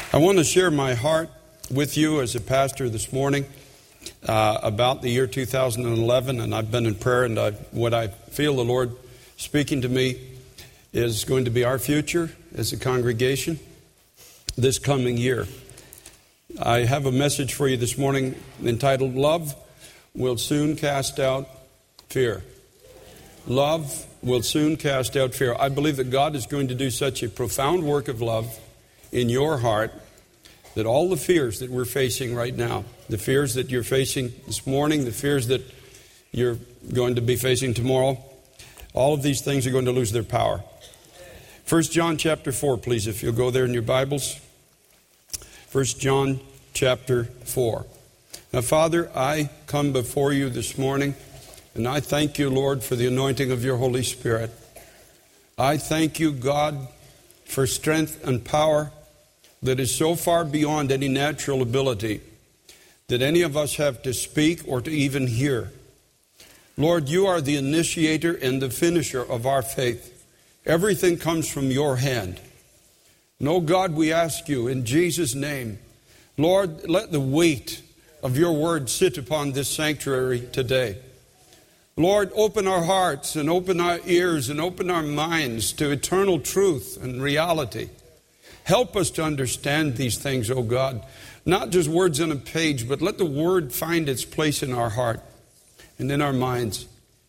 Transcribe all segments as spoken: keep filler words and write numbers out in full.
I want to share my heart with you as a pastor this morning uh, about the year two thousand eleven, and I've been in prayer, and I, what I feel the Lord speaking to me is going to be our future as a congregation this coming year. I have a message for you this morning entitled, Love Will Soon Cast Out Fear. Love will soon cast out fear. I believe that God is going to do such a profound work of love in your heart that all the fears that we're facing right now, the fears that you're facing this morning, the fears that you're going to be facing tomorrow, all of these things are going to lose their power. First John chapter four, please, if you'll go there in your Bibles. First John chapter four. Now, Father, I come before you this morning, and I thank you, Lord, for the anointing of your Holy Spirit. I thank you, God, for strength and power that is so far beyond any natural ability that any of us have to speak or to even hear. Lord, you are the initiator and the finisher of our faith. Everything comes from your hand. No, God, we ask you in Jesus' name, Lord, let the weight of your word sit upon this sanctuary today. Lord, open our hearts and open our ears and open our minds to eternal truth and reality. Help us to understand these things, oh God. Not just words on a page, but let the word find its place in our heart and in our minds.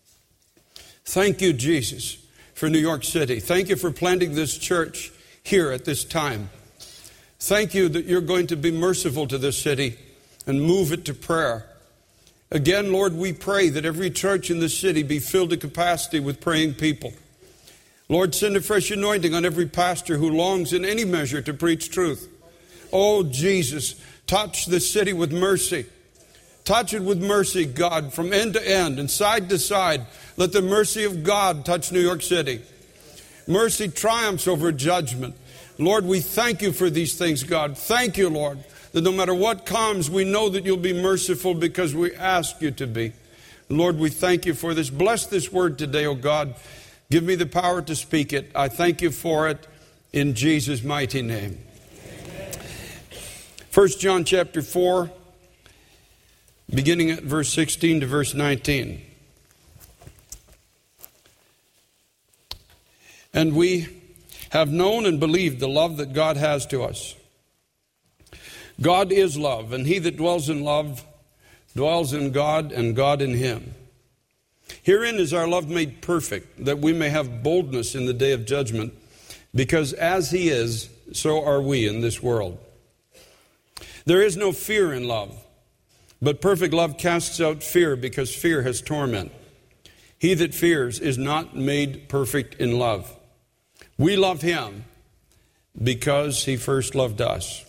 Thank you, Jesus, for New York City. Thank you for planting this church here at this time. Thank you that you're going to be merciful to this city and move it to prayer. Again, Lord, we pray that every church in this city be filled to capacity with praying people. Lord, send a fresh anointing on every pastor who longs in any measure to preach truth. Oh, Jesus, touch this city with mercy. Touch it with mercy, God, from end to end and side to side. Let the mercy of God touch New York City. Mercy triumphs over judgment. Lord, we thank you for these things, God. Thank you, Lord, that no matter what comes, we know that you'll be merciful because we ask you to be. Lord, we thank you for this. Bless this word today, oh God. Give me the power to speak it. I thank you for it in Jesus' mighty name. First John chapter four, beginning at verse sixteen to verse nineteen. And we have known and believed the love that God has to us. God is love, and he that dwells in love dwells in God, and God in him. Herein is our love made perfect, that we may have boldness in the day of judgment, because as he is, so are we in this world. There is no fear in love, but perfect love casts out fear, because fear has torment. He that fears is not made perfect in love. We love him because he first loved us.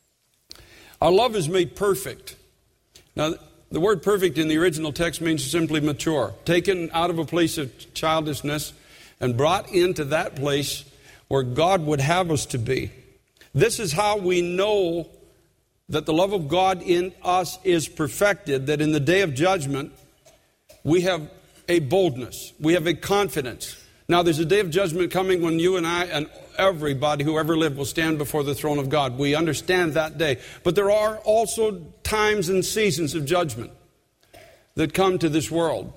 Our love is made perfect. Now, the word perfect in the original text means simply mature, taken out of a place of childishness and brought into that place where God would have us to be. This is how we know that the love of God in us is perfected, that in the day of judgment, we have a boldness, we have a confidence. Now, there's a day of judgment coming when you and I and everybody who ever lived will stand before the throne of God. We understand that day. But there are also times and seasons of judgment that come to this world.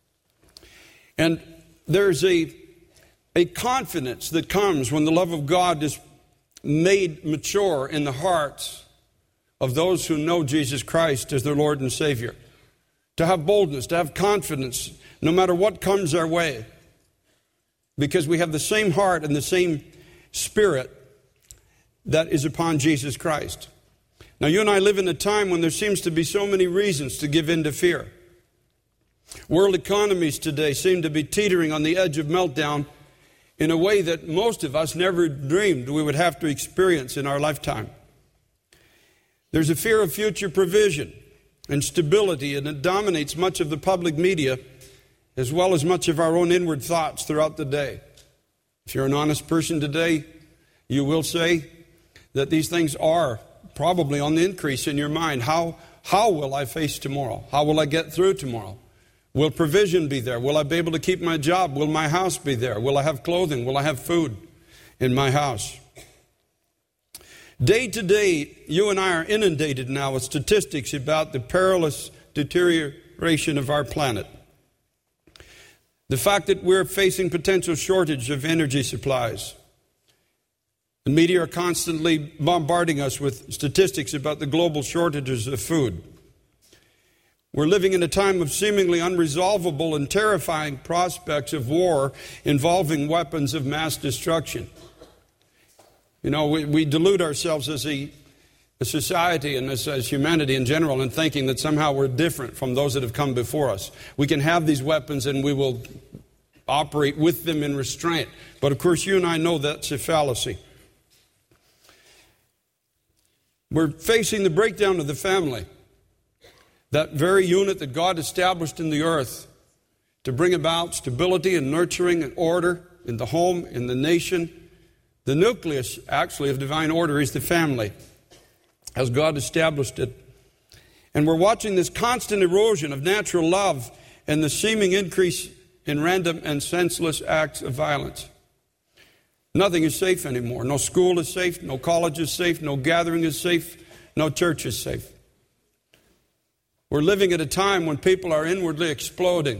And there's a, a confidence that comes when the love of God is made mature in the hearts of those who know Jesus Christ as their Lord and Savior. To have boldness, to have confidence, no matter what comes our way. Because we have the same heart and the same spirit that is upon Jesus Christ. Now, you and I live in a time when there seems to be so many reasons to give in to fear. World economies today seem to be teetering on the edge of meltdown in a way that most of us never dreamed we would have to experience in our lifetime. There's a fear of future provision and stability, and it dominates much of the public media as well as much of our own inward thoughts throughout the day. If you're an honest person today, you will say that these things are probably on the increase in your mind. How, how will I face tomorrow? How will I get through tomorrow? Will provision be there? Will I be able to keep my job? Will my house be there? Will I have clothing? Will I have food in my house? Day to day, you and I are inundated now with statistics about the perilous deterioration of our planet. The fact that we're facing potential shortage of energy supplies. The media are constantly bombarding us with statistics about the global shortages of food. We're living in a time of seemingly unresolvable and terrifying prospects of war involving weapons of mass destruction. You know, we, we delude ourselves as a, a society and as, as humanity in general in thinking that somehow we're different from those that have come before us. We can have these weapons and we will operate with them in restraint. But of course, you and I know that's a fallacy. We're facing the breakdown of the family. That very unit that God established in the earth to bring about stability and nurturing and order in the home, in the nation. The nucleus, actually, of divine order is the family, as God established it. And we're watching this constant erosion of natural love and the seeming increase in random and senseless acts of violence. Nothing is safe anymore. No school is safe, no college is safe, no gathering is safe, no church is safe. We're living at a time when people are inwardly exploding.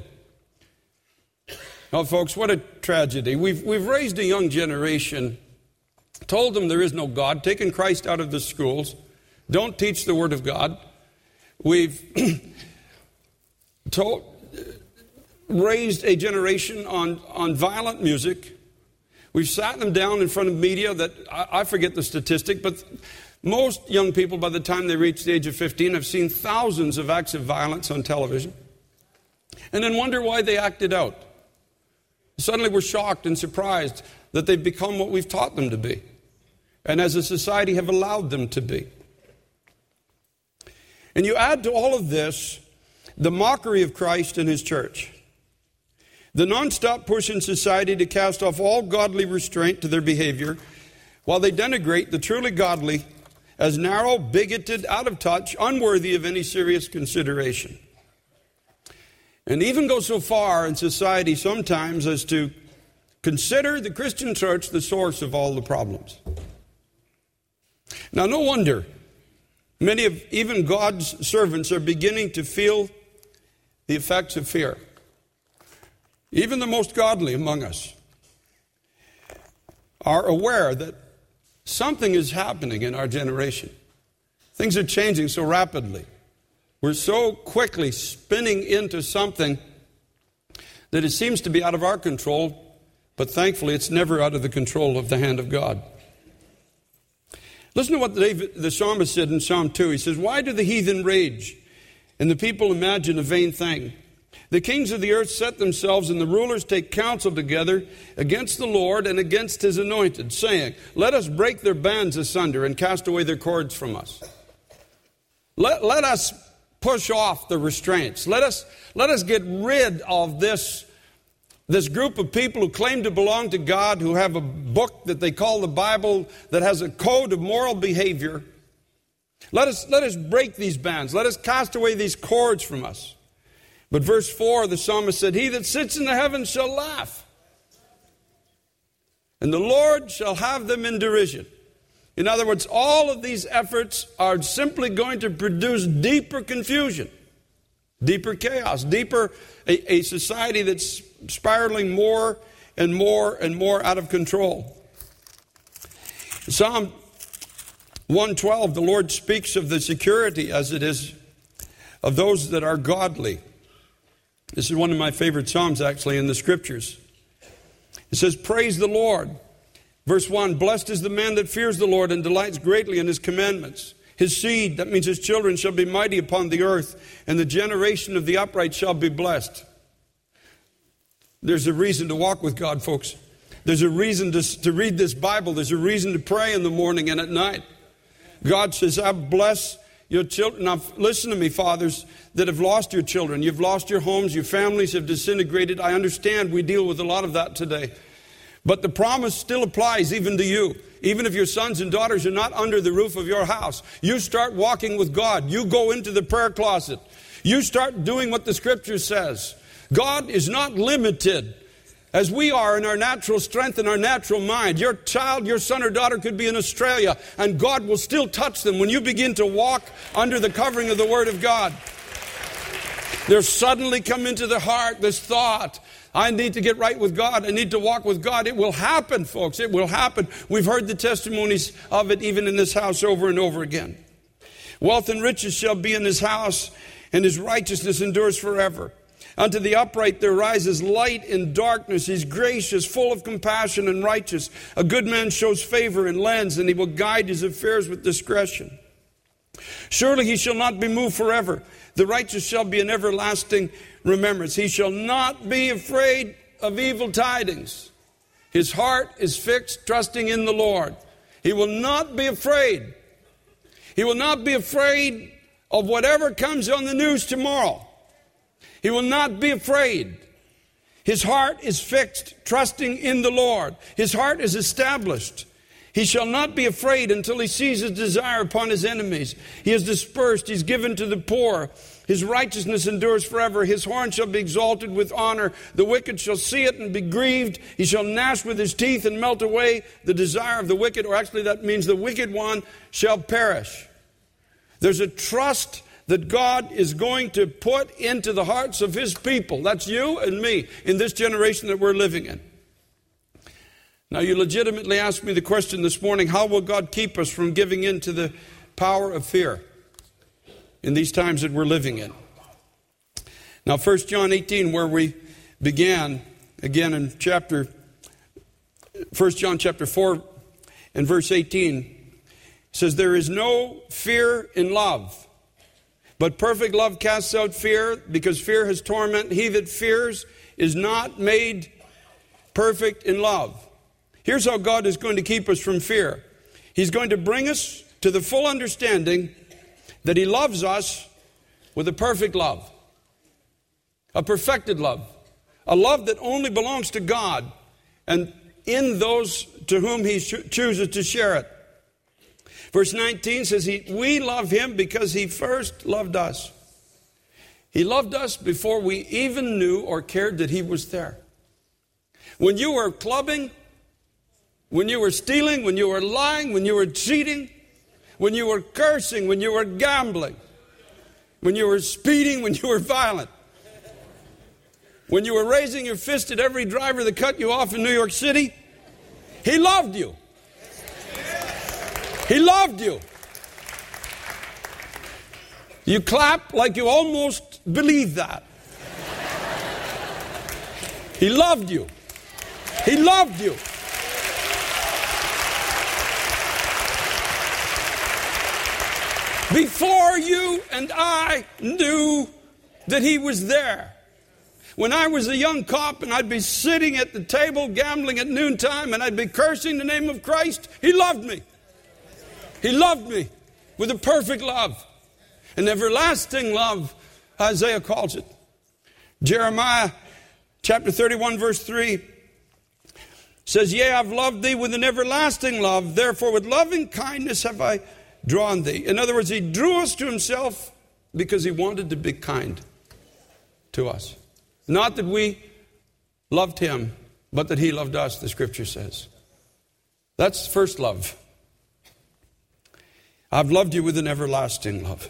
Now, folks, what a tragedy. We've, we've raised a young generation, told them there is no God, taken Christ out of the schools, don't teach the Word of God. We've told, raised a generation on, on violent music. We've sat them down in front of media that, I, I forget the statistic, but most young people, by the time they reach the age of fifteen, have seen thousands of acts of violence on television and then wonder why they acted out. Suddenly we're shocked and surprised that they've become what we've taught them to be, and as a society have allowed them to be. And you add to all of this the mockery of Christ and His church, the nonstop push in society to cast off all godly restraint to their behavior, while they denigrate the truly godly as narrow, bigoted, out of touch, unworthy of any serious consideration. And even go so far in society sometimes as to consider the Christian church the source of all the problems. Now, no wonder many of even God's servants are beginning to feel the effects of fear. Even the most godly among us are aware that something is happening in our generation. Things are changing so rapidly. We're so quickly spinning into something that it seems to be out of our control, but thankfully it's never out of the control of the hand of God. Listen to what David, the psalmist said in Psalm two. He says, "Why do the heathen rage and the people imagine a vain thing? The kings of the earth set themselves, and the rulers take counsel together against the Lord and against His anointed, saying, let us break their bands asunder and cast away their cords from us." Let, let us push off the restraints. Let us, let us get rid of this, this group of people who claim to belong to God, who have a book that they call the Bible that has a code of moral behavior. Let us, let us break these bands. Let us cast away these cords from us. But verse four, the psalmist said, "He that sits in the heavens shall laugh, and the Lord shall have them in derision." In other words, all of these efforts are simply going to produce deeper confusion, deeper chaos, deeper a, a society that's spiraling more and more and more out of control. Psalm one twelve, the Lord speaks of the security, as it is, of those that are godly. This is one of my favorite Psalms, actually, in the Scriptures. It says, "Praise the Lord." Verse one, "Blessed is the man that fears the Lord and delights greatly in His commandments. His seed," that means his children, "shall be mighty upon the earth, and the generation of the upright shall be blessed." There's a reason to walk with God, folks. There's a reason to, to read this Bible. There's a reason to pray in the morning and at night. God says, "I bless your children." Now, listen to me, fathers that have lost your children. You've lost your homes. Your families have disintegrated. I understand we deal with a lot of that today. But the promise still applies even to you. Even if your sons and daughters are not under the roof of your house, you start walking with God. You go into the prayer closet. You start doing what the Scripture says. God is not limited as we are in our natural strength and our natural mind. Your child, your son or daughter could be in Australia, and God will still touch them when you begin to walk under the covering of the Word of God. There's suddenly come into the heart this thought, I need to get right with God. I need to walk with God. It will happen, folks. It will happen. We've heard the testimonies of it even in this house over and over again. Wealth and riches shall be in his house, and his righteousness endures forever. Unto the upright there rises light in darkness. He's gracious, full of compassion and righteous. A good man shows favor and lends, and he will guide his affairs with discretion. Surely he shall not be moved forever. The righteous shall be an everlasting remembrance. He shall not be afraid of evil tidings. His heart is fixed, trusting in the Lord. He will not be afraid. He will not be afraid of whatever comes on the news tomorrow. He will not be afraid. His heart is fixed, trusting in the Lord. His heart is established. He shall not be afraid until he sees his desire upon his enemies. He is dispersed. He's given to the poor. His righteousness endures forever. His horn shall be exalted with honor. The wicked shall see it and be grieved. He shall gnash with his teeth and melt away the desire of the wicked. Or actually that means the wicked one shall perish. There's a trust that God is going to put into the hearts of his people. That's you and me in this generation that we're living in. Now, you legitimately asked me the question this morning, how will God keep us from giving in to the power of fear in these times that we're living in? Now, First John eighteen, where we began, again in chapter, First John chapter four and verse eighteen, says, there is no fear in love, but perfect love casts out fear, because fear has torment. He that fears is not made perfect in love. Here's how God is going to keep us from fear. He's going to bring us to the full understanding that he loves us with a perfect love. A perfected love. A love that only belongs to God and in those to whom he cho- chooses to share it. Verse nineteen says, he, we love him because he first loved us. He loved us before we even knew or cared that he was there. When you were clubbing, when you were stealing, when you were lying, when you were cheating, when you were cursing, when you were gambling, when you were speeding, when you were violent, when you were raising your fist at every driver that cut you off in New York City, he loved you. He loved you. You clap like you almost believe that. He loved you. He loved you. Before you and I knew that he was there. When I was a young cop and I'd be sitting at the table gambling at noontime and I'd be cursing the name of Christ, he loved me. He loved me with a perfect love. An everlasting love, Isaiah calls it. Jeremiah chapter thirty-one verse three says, yea, I've loved thee with an everlasting love, therefore with loving kindness have I drawn thee. In other words, he drew us to himself because he wanted to be kind to us. Not that we loved him, but that he loved us, the scripture says. That's first love. I've loved you with an everlasting love.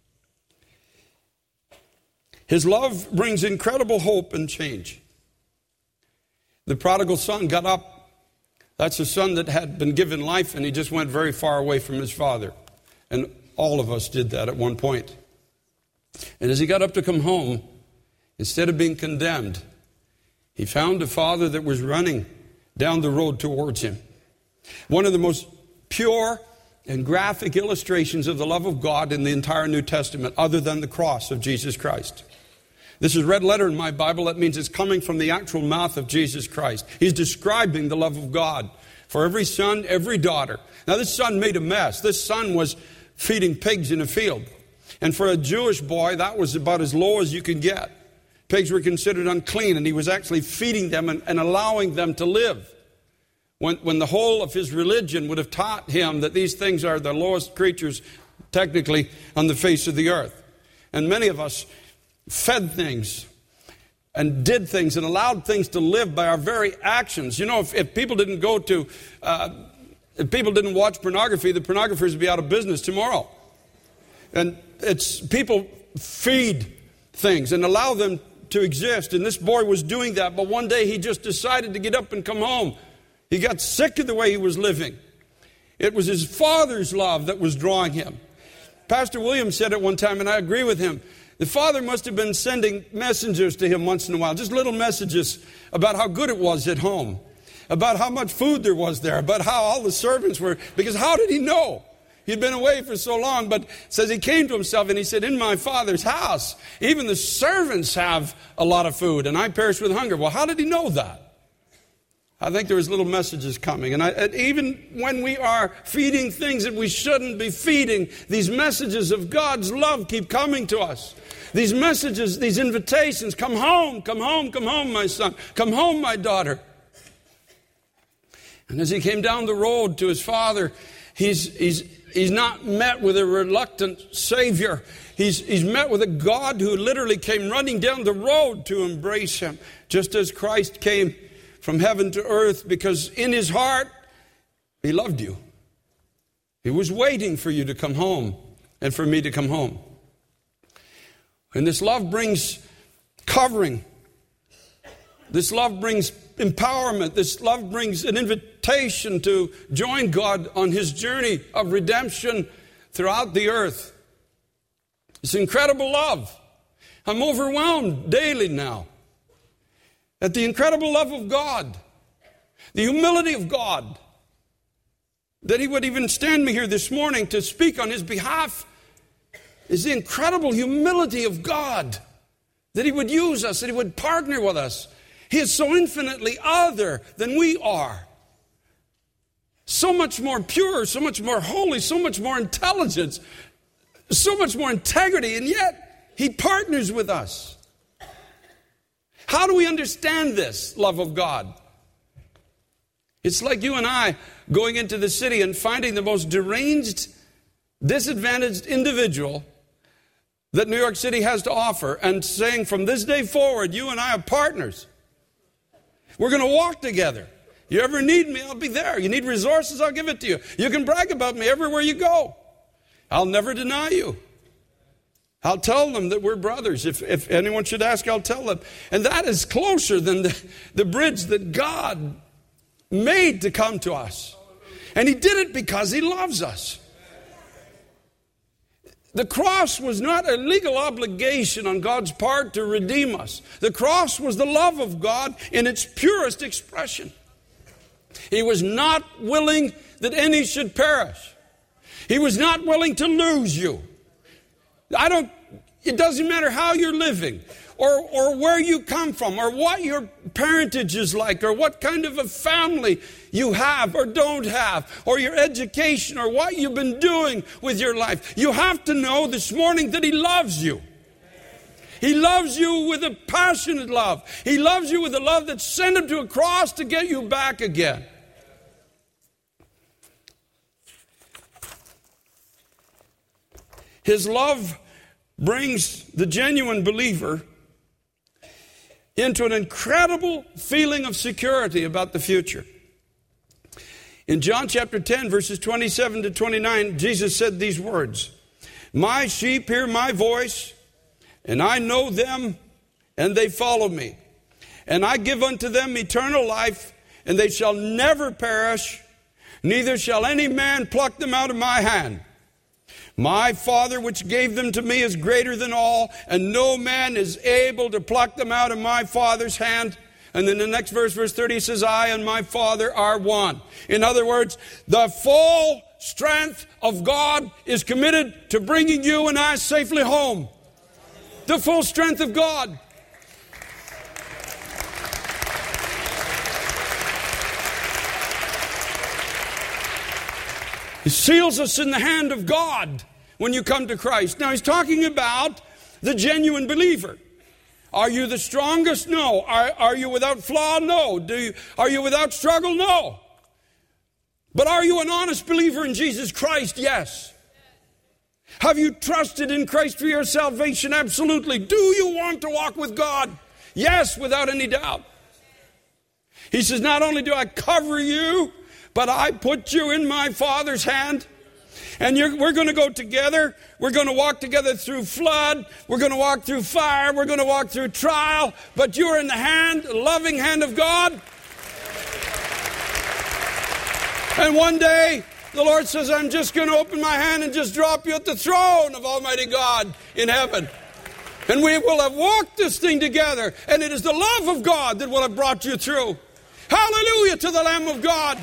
His love brings incredible hope and change. The prodigal son got up. That's a son that had been given life, and he just went very far away from his father. And all of us did that at one point. And as he got up to come home, instead of being condemned, he found a father that was running down the road towards him. One of the most pure and graphic illustrations of the love of God in the entire New Testament, other than the cross of Jesus Christ. This is red letter in my Bible. That means it's coming from the actual mouth of Jesus Christ. He's describing the love of God for every son, every daughter. Now, this son made a mess. This son was feeding pigs in a field. And for a Jewish boy, that was about as low as you could get. Pigs were considered unclean, and he was actually feeding them and, and allowing them to live. When, when the whole of his religion would have taught him that these things are the lowest creatures, technically, on the face of the earth. And many of us fed things and did things and allowed things to live by our very actions. You know, if, if people didn't go to, uh, if people didn't watch pornography, the pornographers would be out of business tomorrow. And it's people feed things and allow them to exist. And this boy was doing that, but one day he just decided to get up and come home. He got sick of the way he was living. It was his father's love that was drawing him. Pastor Williams said it one time, and I agree with him. The father must have been sending messengers to him once in a while, just little messages about how good it was at home, about how much food there was there, about how all the servants were, because how did he know? He'd been away for so long, but says he came to himself and he said, in my father's house, even the servants have a lot of food, and I perish with hunger. Well, how did he know that? I think there was little messages coming. And, I, and even when we are feeding things that we shouldn't be feeding, these messages of God's love keep coming to us. These messages, these invitations, come home, come home, come home, my son. Come home, my daughter. And as he came down the road to his father, he's, he's, he's not met with a reluctant Savior. He's, he's met with a God who literally came running down the road to embrace him, just as Christ came from heaven to earth, because in his heart, he loved you. He was waiting for you to come home and for me to come home. And this love brings covering. This love brings empowerment. This love brings an invitation to join God on his journey of redemption throughout the earth. It's incredible love. I'm overwhelmed daily now at the incredible love of God, the humility of God, that he would even stand me here this morning to speak on his behalf, is the incredible humility of God, that he would use us, that he would partner with us. He is so infinitely other than we are. So much more pure, so much more holy, so much more intelligence, so much more integrity, and yet he partners with us. How do we understand this love of God? It's like you and I going into the city and finding the most deranged, disadvantaged individual that New York City has to offer and saying, from this day forward, you and I are partners. We're going to walk together. You ever need me, I'll be there. You need resources, I'll give it to you. You can brag about me everywhere you go. I'll never deny you. I'll tell them that we're brothers. If, if anyone should ask, I'll tell them. And that is closer than the, the bridge that God made to come to us. And he did it because he loves us. The cross was not a legal obligation on God's part to redeem us. The cross was the love of God in its purest expression. He was not willing that any should perish. He was not willing to lose you. I don't, it doesn't matter how you're living or, or where you come from or what your parentage is like or what kind of a family you have or don't have or your education or what you've been doing with your life. You have to know this morning that he loves you. He loves you with a passionate love. He loves you with a love that sent him to a cross to get you back again. His love brings the genuine believer into an incredible feeling of security about the future. In John chapter ten, verses twenty-seven to twenty-nine, Jesus said these words, "My sheep hear my voice, and I know them, and they follow me. And I give unto them eternal life, and they shall never perish, neither shall any man pluck them out of my hand. My Father which gave them to me is greater than all, and no man is able to pluck them out of my Father's hand." And then the next verse, verse thirty, says, "I and my Father are one." In other words, the full strength of God is committed to bringing you and I safely home. The full strength of God. He seals us in the hand of God when you come to Christ. Now he's talking about the genuine believer. Are you the strongest? No. Are, are you without flaw? No. Do you, are you without struggle? No. But are you an honest believer in Jesus Christ? Yes. Have you trusted in Christ for your salvation? Absolutely. Do you want to walk with God? Yes, without any doubt. He says, not only do I cover you, but I put you in my Father's hand. And you're, we're going to go together. We're going to walk together through flood. We're going to walk through fire. We're going to walk through trial. But you're in the hand, loving hand of God. And one day, the Lord says, I'm just going to open my hand and just drop you at the throne of Almighty God in heaven. And we will have walked this thing together. And it is the love of God that will have brought you through. Hallelujah to the Lamb of God.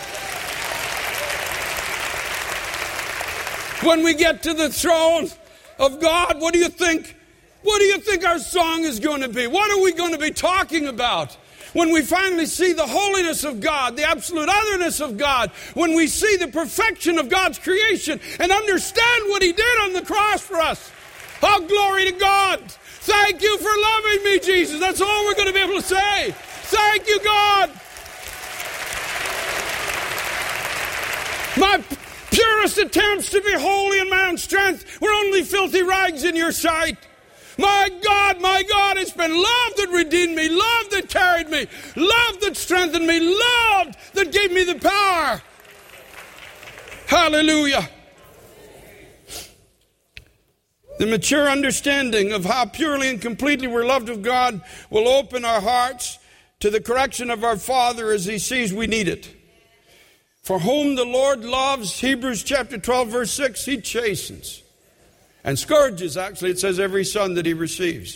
When we get to the throne of God, what do you think? What do you think our song is going to be? What are we going to be talking about? When we finally see the holiness of God, the absolute otherness of God, when we see the perfection of God's creation and understand what He did on the cross for us. Oh, glory to God. Thank you for loving me, Jesus. That's all we're going to be able to say. Thank you, God. My purest attempts to be holy in my own strength were only filthy rags in your sight. My God, my God, it's been love that redeemed me, love that carried me, love that strengthened me, love that gave me the power. Hallelujah. The mature understanding of how purely and completely we're loved of God will open our hearts to the correction of our Father as He sees we need it. For whom the Lord loves, Hebrews chapter twelve, verse six, He chastens. And scourges, actually, it says, every son that He receives.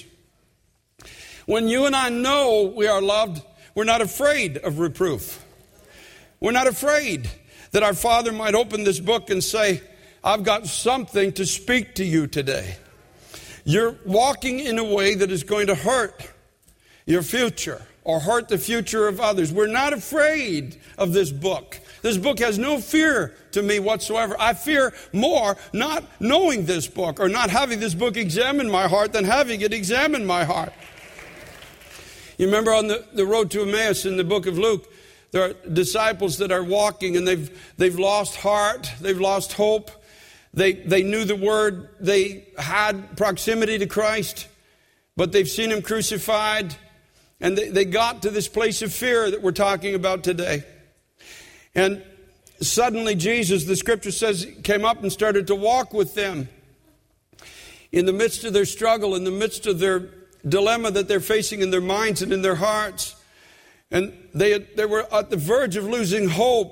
When you and I know we are loved, we're not afraid of reproof. We're not afraid that our Father might open this book and say, I've got something to speak to you today. You're walking in a way that is going to hurt your future or hurt the future of others. We're not afraid of this book. This book has no fear to me whatsoever. I fear more not knowing this book or not having this book examine my heart than having it examine my heart. You remember on the, the road to Emmaus in the book of Luke, there are disciples that are walking and they've they've lost heart, they've lost hope. They they knew the word, they had proximity to Christ, but they've seen Him crucified. And they, they got to this place of fear that we're talking about today. And suddenly Jesus, the scripture says, came up and started to walk with them. In the midst of their struggle, in the midst of their dilemma that they're facing in their minds and in their hearts. And they, had, they were at the verge of losing hope.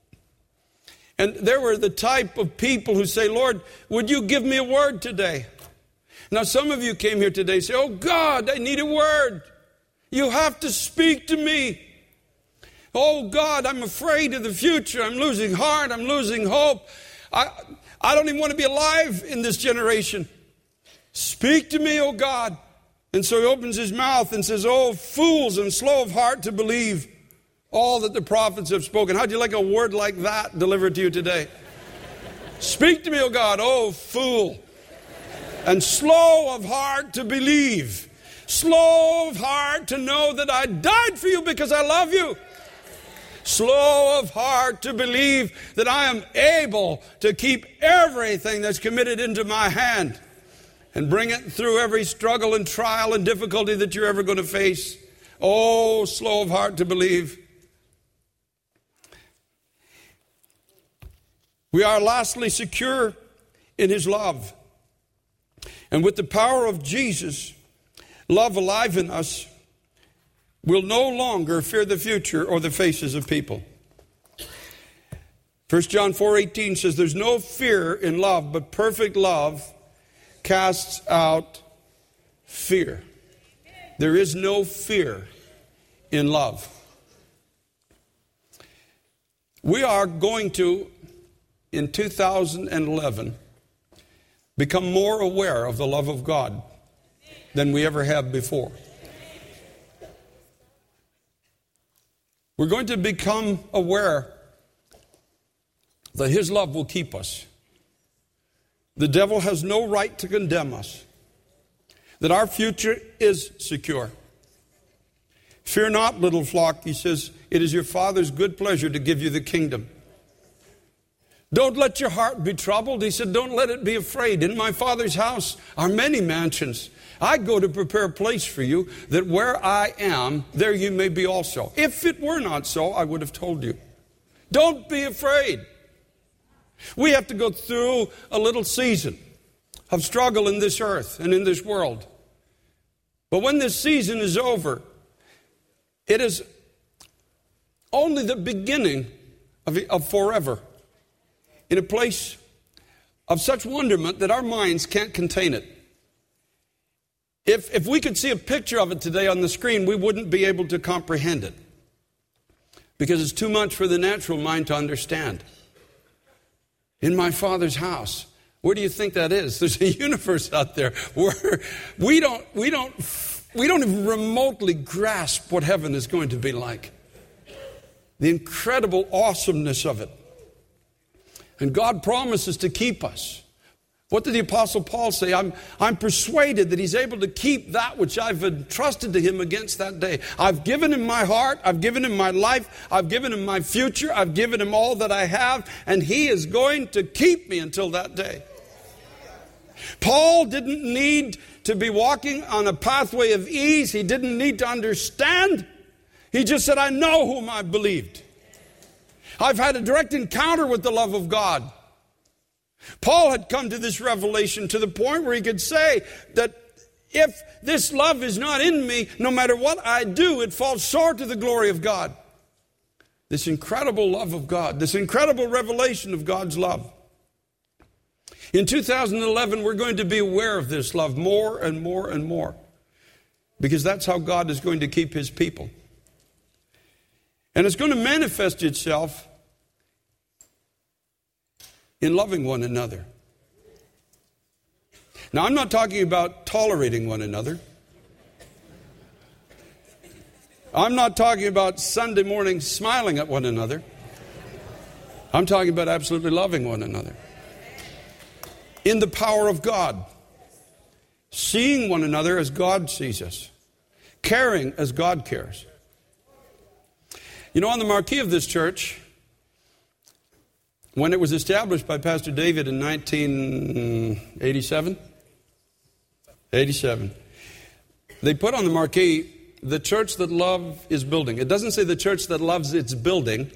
And they were the type of people who say, Lord, would you give me a word today? Now some of you came here today and say, oh God, I need a word. You have to speak to me. Oh God, I'm afraid of the future. I'm losing heart. I'm losing hope. I, I don't even want to be alive in this generation. Speak to me, oh God. And so He opens His mouth and says, oh, fools and slow of heart to believe all that the prophets have spoken. How'd you like a word like that delivered to you today? Speak to me, oh God, oh fool. And slow of heart to believe. Slow of heart to know that I died for you because I love you. Slow of heart to believe that I am able to keep everything that's committed into my hand and bring it through every struggle and trial and difficulty that you're ever going to face. Oh, slow of heart to believe. We are lastly secure in His love. And with the power of Jesus, love alive in us, will no longer fear the future or the faces of people. First John four eighteen says, there's no fear in love, but perfect love casts out fear. There is no fear in love. We are going to, in two thousand eleven, become more aware of the love of God than we ever have before. We're going to become aware that His love will keep us. The devil has no right to condemn us. That our future is secure. Fear not, little flock, He says, it is your Father's good pleasure to give you the kingdom. Don't let your heart be troubled. He said, don't let it be afraid. In my Father's house are many mansions. I go to prepare a place for you, that where I am, there you may be also. If it were not so, I would have told you. Don't be afraid. We have to go through a little season of struggle in this earth and in this world. But when this season is over, it is only the beginning of, of forever, in a place of such wonderment that our minds can't contain it. If, if we could see a picture of it today on the screen, we wouldn't be able to comprehend it, because it's too much for the natural mind to understand. In my Father's house, where do you think that is? There's a universe out there where we don't, we don't, we don't even remotely grasp what heaven is going to be like. The incredible awesomeness of it. And God promises to keep us. What did the Apostle Paul say? I'm, I'm persuaded that he's able to keep that which I've entrusted to him against that day. I've given him my heart. I've given him my life. I've given him my future. I've given him all that I have. And he is going to keep me until that day. Paul didn't need to be walking on a pathway of ease. He didn't need to understand. He just said, I know whom I believed. I've had a direct encounter with the love of God. Paul had come to this revelation to the point where he could say that if this love is not in me, no matter what I do, it falls short to the glory of God. This incredible love of God, this incredible revelation of God's love. In two thousand eleven, we're going to be aware of this love more and more and more, because that's how God is going to keep his people. And it's going to manifest itself in loving one another. Now, I'm not talking about tolerating one another. I'm not talking about Sunday morning smiling at one another. I'm talking about absolutely loving one another. In the power of God. Seeing one another as God sees us. Caring as God cares. You know, on the marquee of this church, when it was established by Pastor David in nineteen eighty-seven, eighty-seven, they put on the marquee, the church that love is building. It doesn't say the church that loves its building.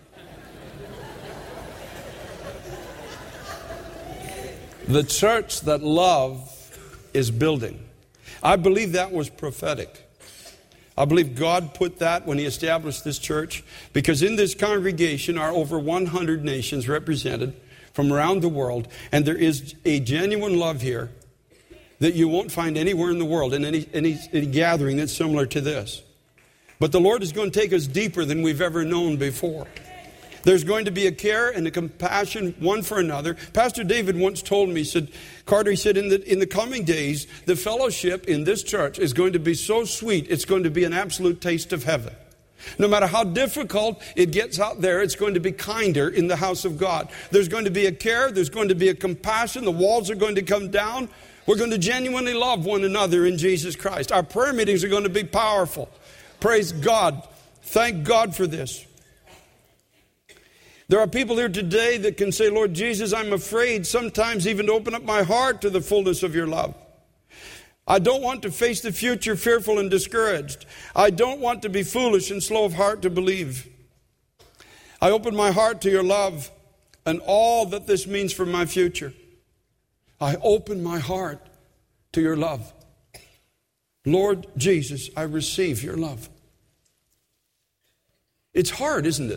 The church that love is building. I believe that was prophetic. I believe God put that when he established this church, because in this congregation are over one hundred nations represented from around the world, and there is a genuine love here that you won't find anywhere in the world, in any, any, any gathering that's similar to this. But the Lord is going to take us deeper than we've ever known before. There's going to be a care and a compassion one for another. Pastor David once told me, he said, Carter, he said, in the, in the coming days, the fellowship in this church is going to be so sweet, it's going to be an absolute taste of heaven. No matter how difficult it gets out there, it's going to be kinder in the house of God. There's going to be a care, there's going to be a compassion, the walls are going to come down. We're going to genuinely love one another in Jesus Christ. Our prayer meetings are going to be powerful. Praise God. Thank God for this. There are people here today that can say, Lord Jesus, I'm afraid sometimes even to open up my heart to the fullness of your love. I don't want to face the future fearful and discouraged. I don't want to be foolish and slow of heart to believe. I open my heart to your love and all that this means for my future. I open my heart to your love. Lord Jesus, I receive your love. It's hard, isn't it?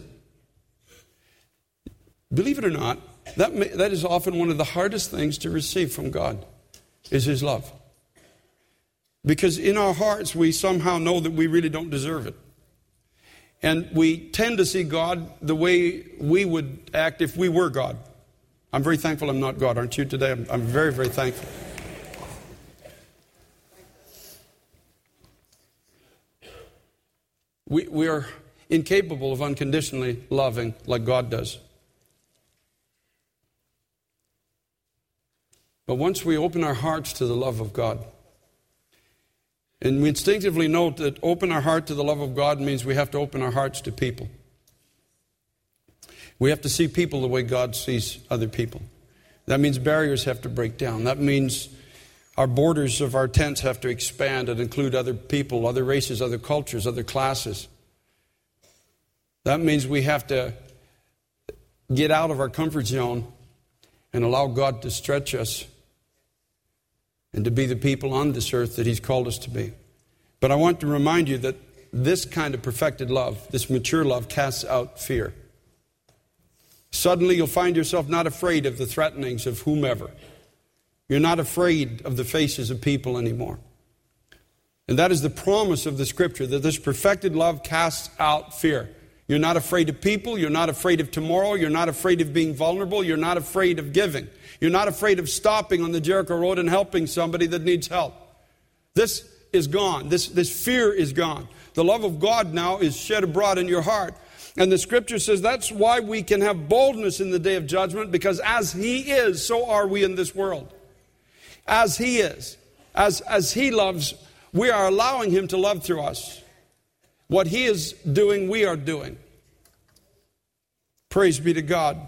Believe it or not, that, may, that is often one of the hardest things to receive from God, is his love. Because in our hearts, we somehow know that we really don't deserve it. And we tend to see God the way we would act if we were God. I'm very thankful I'm not God, aren't you today? I'm, I'm very, very thankful. We, we are incapable of unconditionally loving like God does. But once we open our hearts to the love of God, and we instinctively note that open our heart to the love of God means we have to open our hearts to people. We have to see people the way God sees other people. That means barriers have to break down. That means our borders of our tents have to expand and include other people, other races, other cultures, other classes. That means we have to get out of our comfort zone and allow God to stretch us and to be the people on this earth that He's called us to be. But I want to remind you that this kind of perfected love, this mature love, casts out fear. Suddenly you'll find yourself not afraid of the threatenings of whomever. You're not afraid of the faces of people anymore. And that is the promise of the Scripture, that this perfected love casts out fear. You're not afraid of people. You're not afraid of tomorrow. You're not afraid of being vulnerable. You're not afraid of giving. You're not afraid of stopping on the Jericho Road and helping somebody that needs help. This is gone. This, this fear is gone. The love of God now is shed abroad in your heart. And the Scripture says that's why we can have boldness in the day of judgment, because as He is, so are we in this world. As He is, as, as He loves, we are allowing Him to love through us. What He is doing, we are doing. Praise be to God.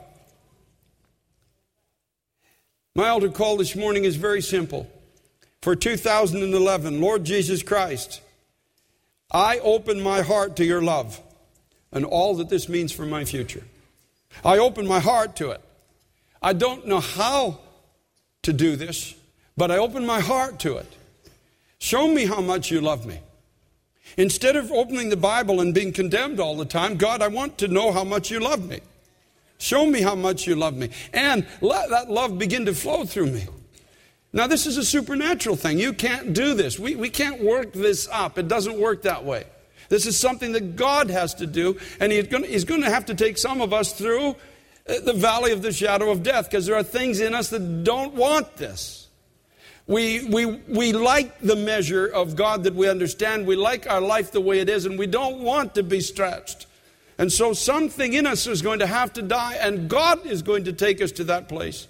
My altar call this morning is very simple. For two thousand eleven, Lord Jesus Christ, I open my heart to your love and all that this means for my future. I open my heart to it. I don't know how to do this, but I open my heart to it. Show me how much you love me. Instead of opening the Bible and being condemned all the time, God, I want to know how much you love me. Show me how much you love me. And let that love begin to flow through me. Now, this is a supernatural thing. You can't do this. We, we can't work this up. It doesn't work that way. This is something that God has to do. And He's going to, he's going to have to take some of us through the valley of the shadow of death, because there are things in us that don't want this. We, we, we like the measure of God that we understand. We like our life the way it is, and we don't want to be stretched. And so something in us is going to have to die, and God is going to take us to that place.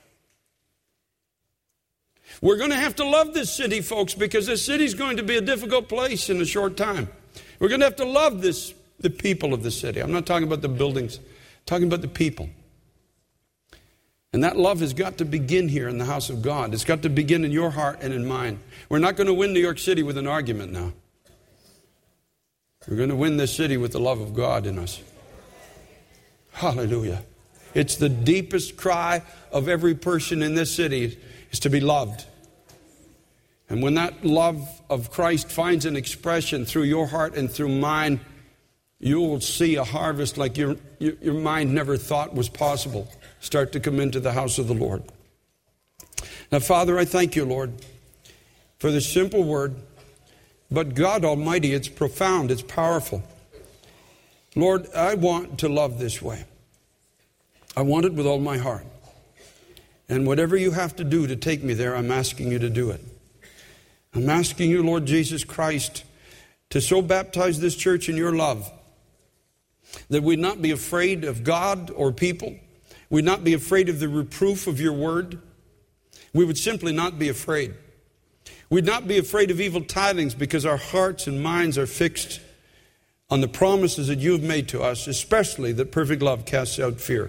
We're going to have to love this city, folks, because this city is going to be a difficult place in a short time. We're going to have to love this, the people of the city. I'm not talking about the buildings. I'm talking about the people. And that love has got to begin here in the house of God. It's got to begin in your heart and in mine. We're not going to win New York City with an argument now. We're going to win this city with the love of God in us. Hallelujah. It's the deepest cry of every person in this city is to be loved. And when that love of Christ finds an expression through your heart and through mine, you will see a harvest like your, your, your mind never thought was possible start to come into the house of the Lord. Now, Father, I thank you, Lord, for this simple word. But God Almighty, it's profound, it's powerful. Lord, I want to love this way. I want it with all my heart. And whatever you have to do to take me there, I'm asking you to do it. I'm asking you, Lord Jesus Christ, to so baptize this church in your love that we'd not be afraid of God or people. We'd not be afraid of the reproof of your word. We would simply not be afraid. We'd not be afraid of evil tidings because our hearts and minds are fixed on the promises that you have made to us, especially that perfect love casts out fear.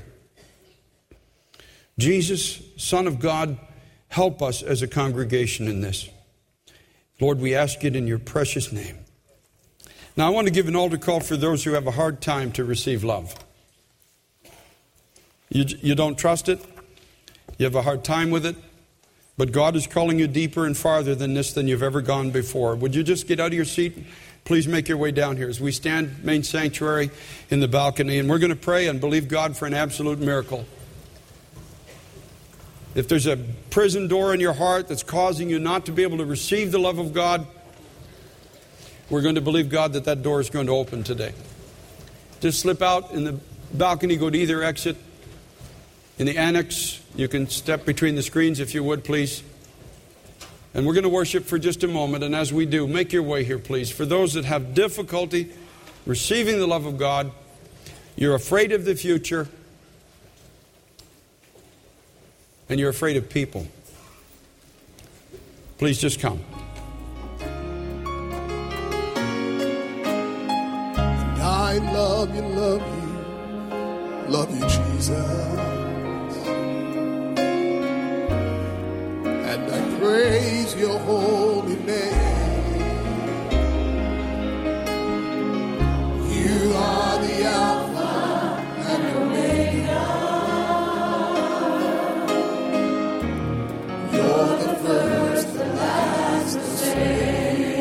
Jesus, Son of God, help us as a congregation in this. Lord, we ask it in your precious name. Now, I want to give an altar call for those who have a hard time to receive love. You, you don't trust it. You have a hard time with it. But God is calling you deeper and farther than this than you've ever gone before. Would you just get out of your seat? Please make your way down here as we stand main sanctuary in the balcony. And we're going to pray and believe God for an absolute miracle. If there's a prison door in your heart that's causing you not to be able to receive the love of God, we're going to believe God that that door is going to open today. Just slip out in the balcony, go to either exit. In the annex, you can step between the screens if you would, please. And we're going to worship for just a moment. And as we do, make your way here, please. For those that have difficulty receiving the love of God, you're afraid of the future, and you're afraid of people, please just come. And I love you, love you, love you, Jesus. And I praise your holy name. You are the Alpha and Omega. You're the first, the last, the same.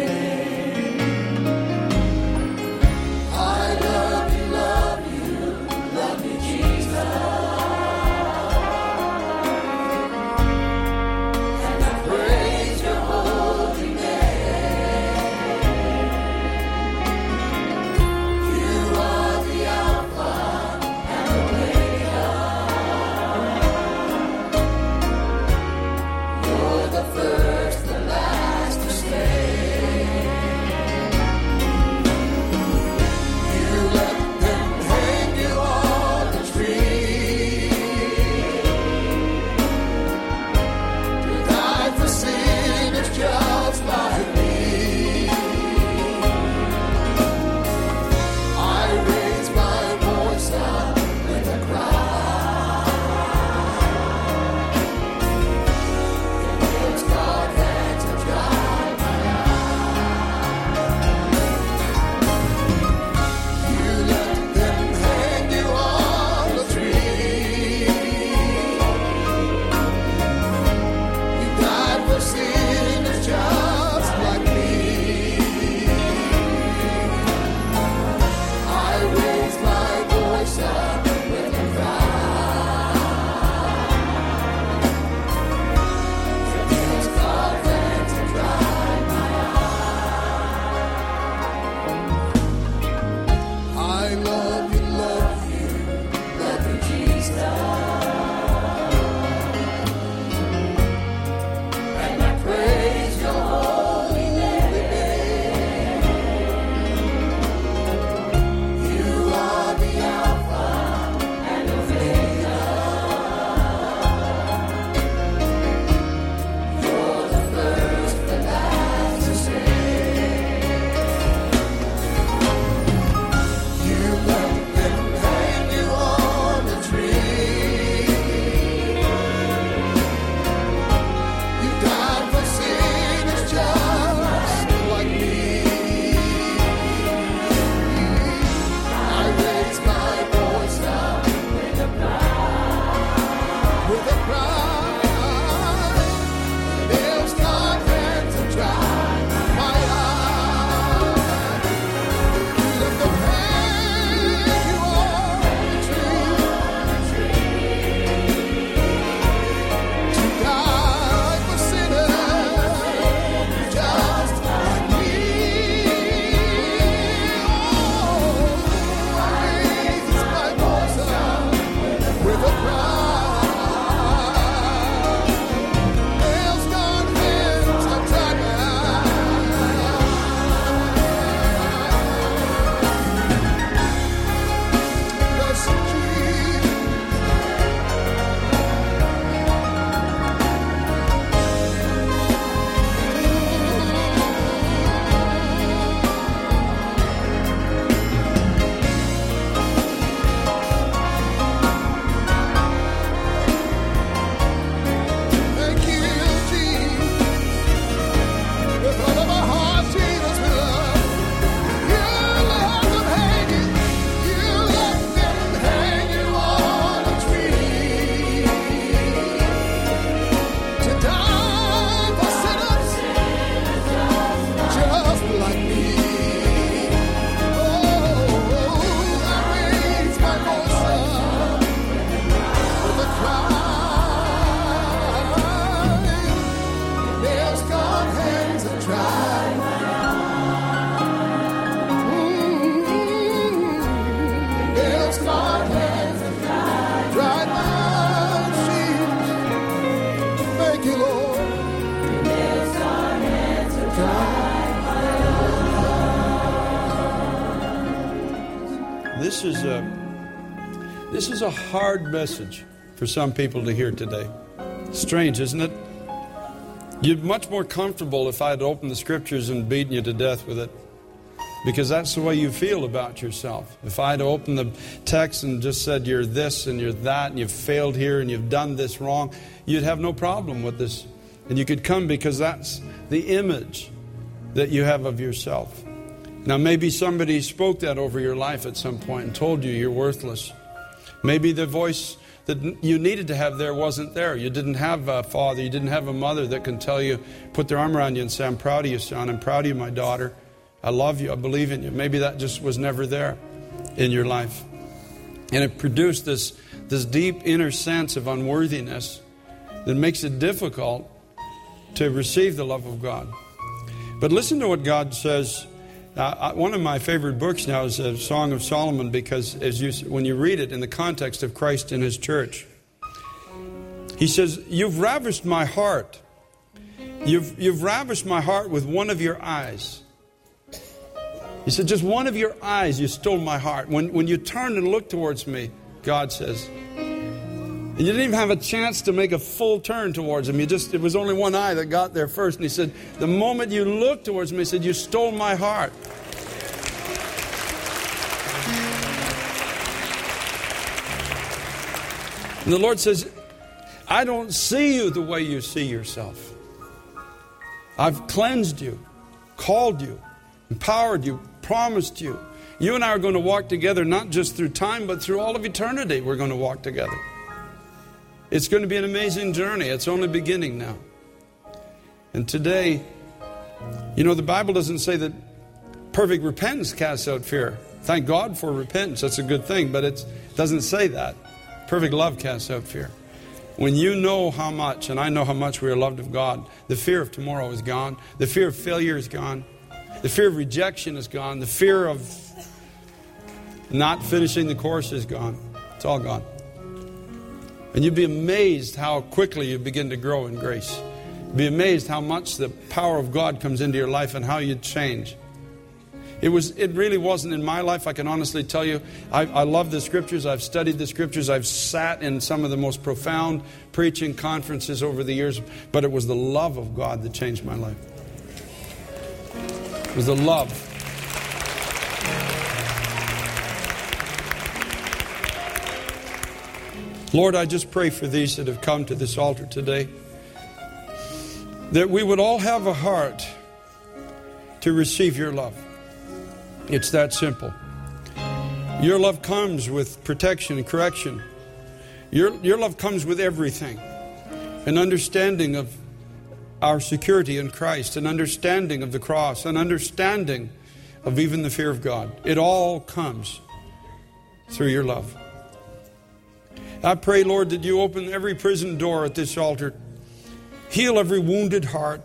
This is a this is a hard message for some people to hear today. Strange, isn't it? You'd much more comfortable if I had opened the scriptures and beaten you to death with it. because that's the way you feel about yourself. If I had opened the text and just said you're this and you're that and you've failed here and you've done this wrong, you'd have no problem with this. And you could come because that's the image that you have of yourself. Now maybe somebody spoke that over your life at some point and told you you're worthless. Maybe the voice that you needed to have there wasn't there. You didn't have a father, you didn't have a mother that can tell you, put their arm around you and say, I'm proud of you, son, I'm proud of you, my daughter. I love you, I believe in you. Maybe that just was never there in your life. And it produced this, this deep inner sense of unworthiness that makes it difficult to receive the love of God. But listen to what God says. Uh, one of my favorite books now is a Song of Solomon, because as you, when you read it in the context of Christ and His church, he says, you've ravished my heart. You've, you've ravished my heart with one of your eyes. He said, just one of your eyes, you stole my heart. When, when you turned and looked towards me, God says, and you didn't even have a chance to make a full turn towards Him. You just, it was only one eye that got there first. And He said, the moment you looked towards me, He said, you stole my heart. And the Lord says, I don't see you the way you see yourself. I've cleansed you, called you, empowered you, promised you. You and I are going to walk together, not just through time, but through all of eternity. We're going to walk together. It's going to be an amazing journey. It's only beginning now. And today, you know, the Bible doesn't say that perfect repentance casts out fear. Thank God for repentance. That's a good thing, but it doesn't say that. Perfect love casts out fear. When you know how much, and I know how much we are loved of God, the fear of tomorrow is gone. The fear of failure is gone. The fear of rejection is gone. The fear of not finishing the course is gone. It's all gone. And you'd be amazed how quickly you begin to grow in grace. You'd be amazed how much the power of God comes into your life and how you change. It was. It really wasn't in my life. I can honestly tell you, I, I love the Scriptures. I've studied the Scriptures. I've sat in some of the most profound preaching conferences over the years. But it was the love of God that changed my life. It was the love. Lord, I just pray for these that have come to this altar today, that we would all have a heart to receive your love. It's that simple. Your love comes with protection and correction. Your, your love comes with everything. An understanding of our security in Christ, an understanding of the cross, an understanding of even the fear of God. It all comes through your love. I pray, Lord, that you open every prison door at this altar. Heal every wounded heart.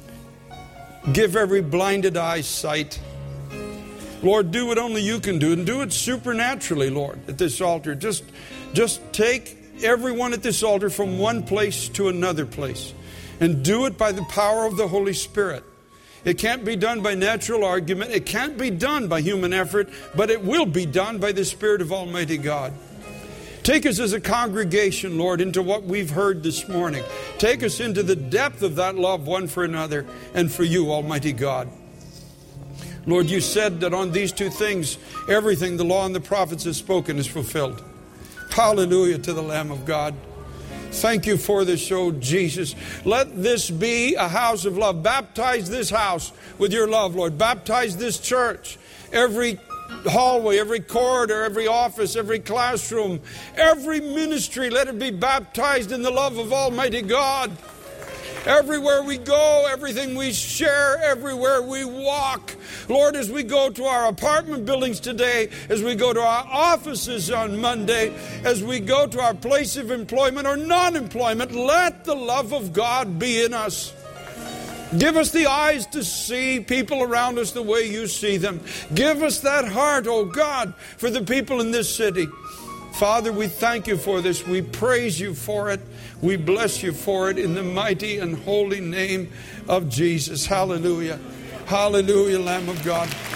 Give every blinded eye sight. Lord, do what only you can do, and do it supernaturally, Lord, at this altar. Just, just take everyone at this altar from one place to another place, and do it by the power of the Holy Spirit. It can't be done by natural argument. It can't be done by human effort, but it will be done by the Spirit of Almighty God. Take us as a congregation, Lord, into what we've heard this morning. Take us into the depth of that love one for another and for you, Almighty God. Lord, you said that on these two things, everything the law and the prophets have spoken is fulfilled. Hallelujah to the Lamb of God. Thank you for this show, Jesus. Let this be a house of love. Baptize this house with your love, Lord. Baptize this church. Every hallway, every corridor, every office, every classroom, every ministry, let it be baptized in the love of Almighty God. Everywhere we go, everything we share, everywhere we walk. Lord, as we go to our apartment buildings today, as we go to our offices on Monday, as we go to our place of employment or non-employment, let the love of God be in us. Give us the eyes to see people around us the way you see them. Give us that heart, oh God, for the people in this city. Father, we thank you for this. We praise you for it. We bless you for it in the mighty and holy name of Jesus. Hallelujah. Hallelujah, Lamb of God.